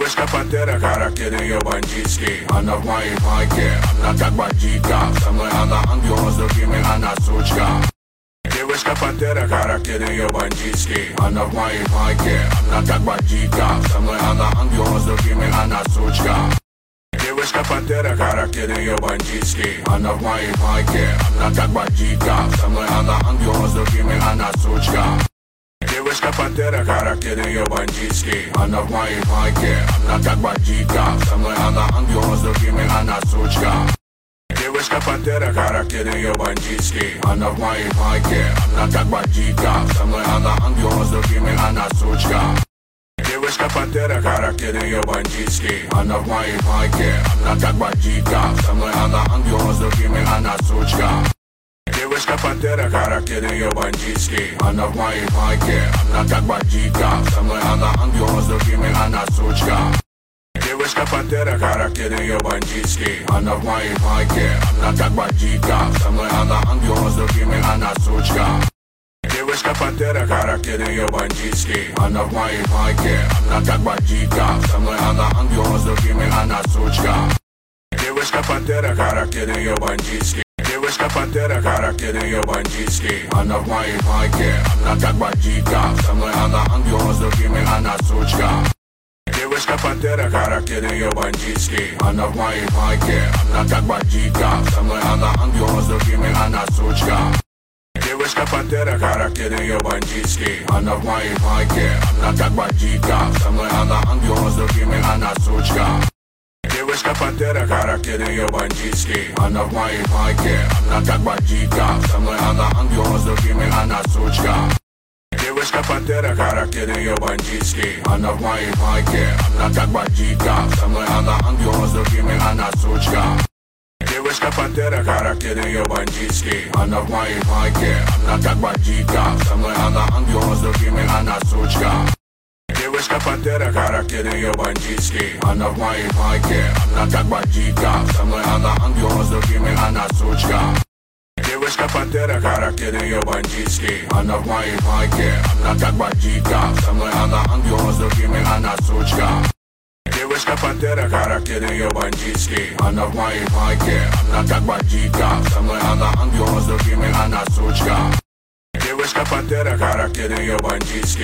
Девушка пантера, характер ее бандитский. Она в моей майке, она как бандитка. Со мной она ангел, с другими она сучка. Девушка пантера, характер ее бандитский. Она в моей майке, она как бандитка. Со мной она ангел, с другими она сучка. Девушка пантера, характер ее бандитский. Она в моей майке, она как бандитка. Со мной она ангел, с другими она сучка. Девушка пантера, характер ее бандитский. Она в моей майке, она как бандитка. Со мной она ангел, с другими она сучка. Девушка пантера, характер ее бандитский. Она в моей майке, она как бандитка. Со мной она ангел, с другими она сучка. Девушка пантера, характер ее бандитский. Она в моей майке, она как бандитка. Со мной она ангел, с другими она сучка. Девушка пантера, характер ее бандитский. Она в моей майке, она как бандитка. Со мной она ангел, с другими она сучка. Девушка пантера, характер ее бандитский. Она в моей майке, она как бандитка. Со мной она ангел, с другими она сучка. Девушка пантера, характер ее бандитский. Она в моей майке, она как бандитка. Со мной она ангел, с другими она сучка. Девушка пантера, характер ее бандитский. Девушка пантера, характер ее бандитский. Она в моей майке, она как бандитка. Со мной она ангел, с другими она сучка. Девушка пантера, характер ее бандитский. Она в моей майке, она как бандитка. Со мной она ангел, с другими она сучка. Девушка пантера, характер ее бандитский. Она в моей майке, она как бандитка. Со мной она ангел, с другими она сучка. Девушка пантера, характер ее бандитский. Она в моей майке, она как бандитка. Со мной она ангел, с другими она сучка. Девушка пантера, характер ее бандитский. Она в моей майке, она как бандитка. Со мной она ангел, с другими она сучка. Девушка пантера, характер ее бандитский. Она в моей майке, она как бандитка. Со мной она ангел, с другими она сучка. Девушка пантера, характер ее бандитский. Она в моей майке, она как бандитка. Со мной она ангел, с другими она сучка. Девушка пантера, характер ее бандитский. Она в моей майке, она как бандитка. Со мной она ангел, с другими она сучка. Девушка пантера, характер ее бандитский. Она в моей майке, она как бандитка. Со мной она ангел, с другими она сучка. Девушка пантера, характер ее бандитский.